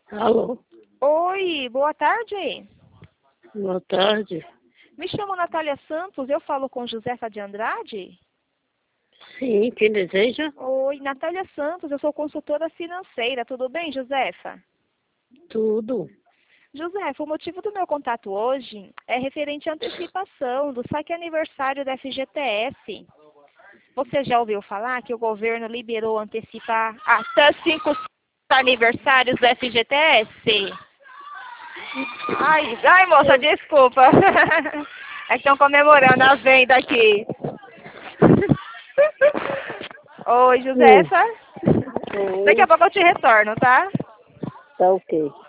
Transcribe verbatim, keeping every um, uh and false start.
Alô, Oi, boa tarde. boa tarde. Me chamo Natália Santos, eu falo com Josefa de Andrade? Sim, quem deseja? Oi, Natália Santos, eu sou consultora financeira, tudo bem, Josefa? Tudo. Josefa, o motivo do meu contato hoje é referente à antecipação do saque aniversário da F G T S. Você já ouviu falar que o governo liberou antecipar até cinco aniversários da F G T S? Ai, ai, moça, desculpa. É que estão comemorando a venda aqui. Oi, Sim. Josefa. Daqui a Oi, pouco eu te retorno, tá? tá ok.